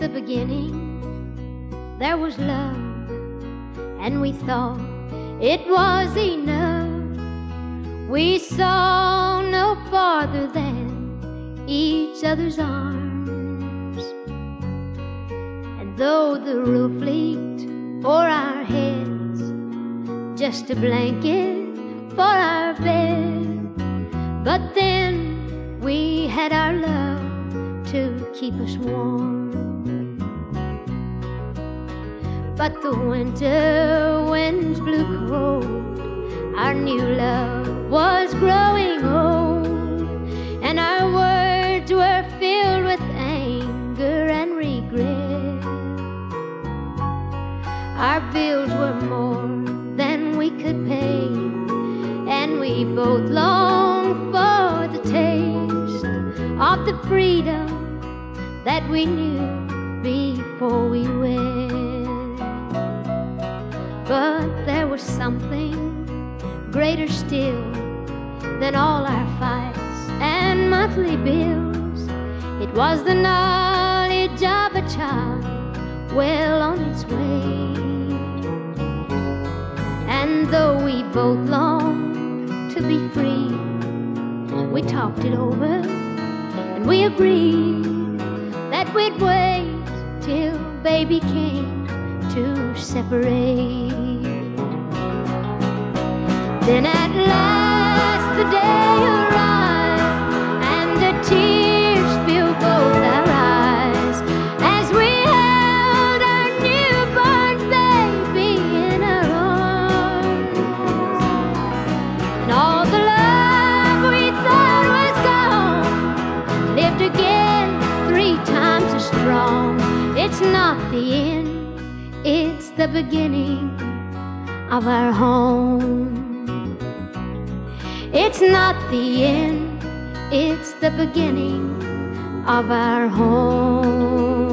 the beginning there was love, and we thought it was enough. We saw no farther than each other's arms, and though the roof leaked o'er our heads, just a blanket for our bed, but then we had our love to keep us warm. But the winter winds blew cold, our new love was growing old, and our words were filled with anger and regret. Our bills were more than we could pay, and we both longed for the taste of the freedom that we knew before we wed. But there was something greater still than all our fights and monthly bills. It was the knowledge of a child well on its way. And though we both longed to be free, we talked it over and we agreed that we'd wait till baby came to separate. Then at last the day arrived, and the tears filled both our eyes as we held our newborn baby in our arms. And all the love we thought was gone lived again 3 times as strong. It's not the end, it's the beginning of our home. It's not the end, it's the beginning of our home.